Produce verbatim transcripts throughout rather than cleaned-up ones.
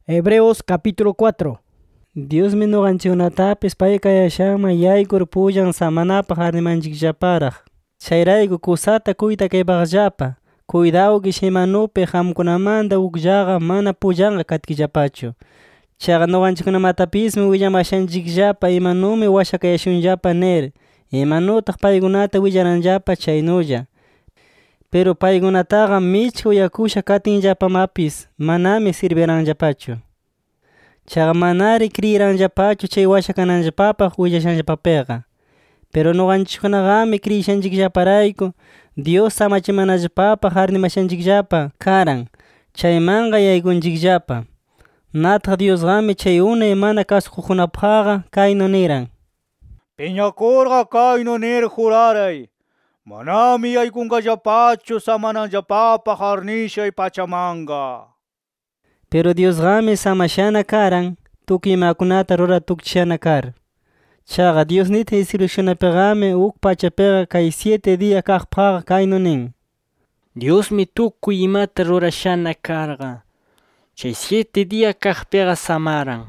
Hebreos capítulo cuatro. Dios mi nuqanchikkunatapis pay kayashanman yaykur pullan samanapaq arnimanchikllaparaq. Chayrayku kusata kuyta kaypaqllapa. Cuidawkish imanupi qamkunamanta ukllaqa mana pullanqa katkillapachu. Chaqa nuqanchikkunamatapismi willamashanchikllapa imanumi washakayashunllapa nir, imanutaq paykunata willaranllapa chaynulla. Pero paykunataqa michku yakusha katinllapamapis manami sirviranllapachu. Chaqa manari kriyiranllapachu chay washakananllapapaq willashanllapapiqa. Pero nuqanchikkunaqami kriyishanchikllaparayku Dios samachimanallapapaq arnimashanchikllapa karan, chaymanqa yaykunchikllapa. Nataq Diosqami chay unay mana kasukuqkunapaqqa kaynu niran: Piñakurqa kaynu nir juraray: manami yaykunqallapachu samananllapapaq arnishay pachamanqa. Pero Diosqami samashana karan, tukuy imakunata ruratukchishana kar. Chaqa Dios nita iskribishunapiqami uk pachapiqa kay siete dia kaqpaqa kaynu nin: Diosmi tukuy imata rurashana karqa, chay siete dia kaqpiqa samaran.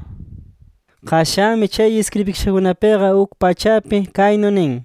Qashami chay iskribikashakunapiqa uk pachapi kaynu nin: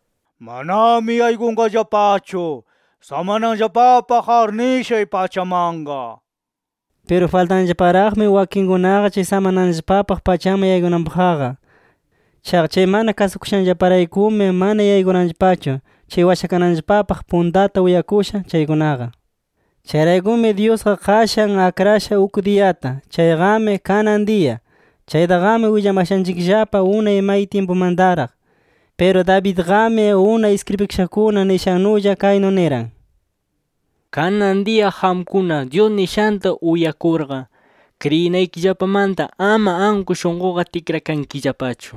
manami yaykunqallapachu samananllapapaq arnishay pachamanqa. Pero faltanllaparaqmi wakinkunaqa chay samananllapapaq pachaman yaykunanpaqqa. Chaqa chay mana kasukushanllaparaykumi mana yaykunanllapachu chay washakananllapapaq puntata uyakusha chaykunaqa. Chayraykumi Diosqa qashan akrasha uk diyata, chayqami kanan dia. Chaydaqami willamashanchikllapa unay may tiempomantaraq. Pero Davidqami unay iskribikashakuna nishannulla kaynu niran: Kanan dia qamkuna Dios nishanta uyakurqa, kriyinaykillapamanta ama anku shunquqa tikrakankillapachu.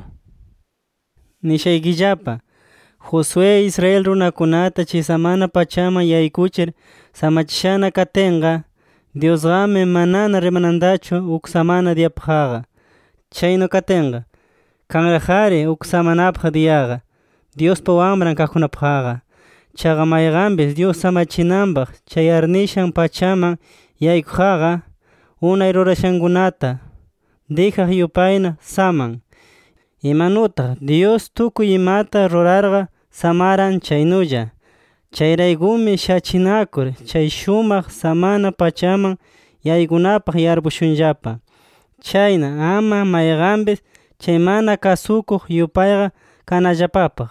Nishaykillapa, Josué Israel runakunata chay samana pachaman yaykuchir samachishana katinqa, Diosqami manana rimanandachu uk samana diapaqqa. Chaynu katinqa, kanraqari uk samanapaq diaqa, Diospa wambran kaqkunapaqqa. Chaqa mayqanpis Dios samachinanpaq chay arnishan pachaman yaykuqqa, unay rurashankunata dijaq yupayna saman. Imanutaq Dios tukuy imata rurarqa samaran chaynulla. Chayraykumi shachinakur chay shumaq samana pachaman yaykunapaq yarpushunllapa. Chayna ama mayqanpis chay mana kasukuq yupayqa kanallapapaq.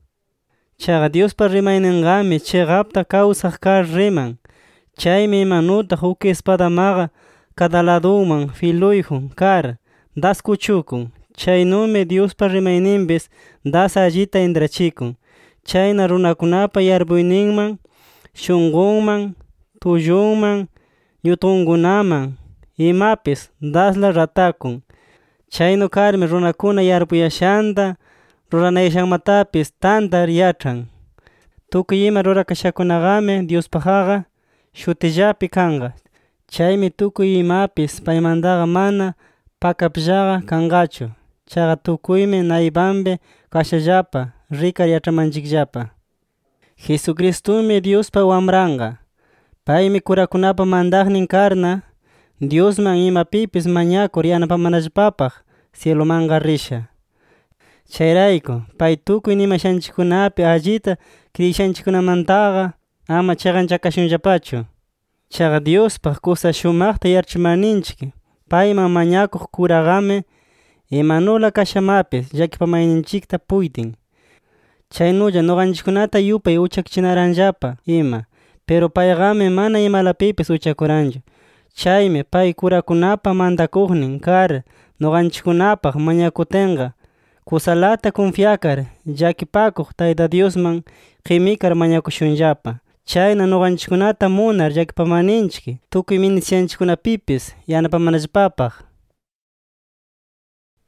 Chaqa Diospa rimayninqami chiqapta kawsaq kar riman. Chaymi imanutaq uk espadamaqa cada ladunman filuyjun kar das kuchukun. Chaynumi Diospa rimayninpis das allita intrachikun. Chayna runakunapa yarpuyninman, shunqunman, tullunman, ñutunkunaman, imapis dasla ratakun. Chaynu karmi runakuna yarpuyashanta, ruranayashanmatapis tantar yachran. Tukuy ima rurakashakunaqami Diospaqqa shutillapi kanqa. Chaymi tukuy imapis paymantaqa mana pakapllaqa kanqachu. Chaqa tukuymi naypanpi kashallapa rikar yach'amanchikllapa. Jesucristumi Diospa wambranqa. Paymi kurakunapa mandaqnin karna, Diosman imapipis mañakur yanapamanallapapaq cielomanqa risha. Chayrayku pay tukuy nimashanchikkunapi allita kriyishanchikkunamantaqa ama chiqanchakashunllapachu. Chaqa Diospaq kusa shumaqta yarchimarninchik payman mañakuq kuraqami imanula kashamapis llakipamayninchikta puytin. Chaynulla nuqanchikkunata yupay uchakuchinaranllapa ima, pero payqami mana imalapipis uchakuranchu. Chaymi pay kurakunapa mantakuqnin kar nuqanchikkunapaq mañakutinqa, kusalata confiakar llakipakuq Tayta Diosman qimikar mañakushunllapa. Chayna nuqanchikkunata munar llakipamarninchik tukuy ministishanchikkunapipis yanapamanallapapaq.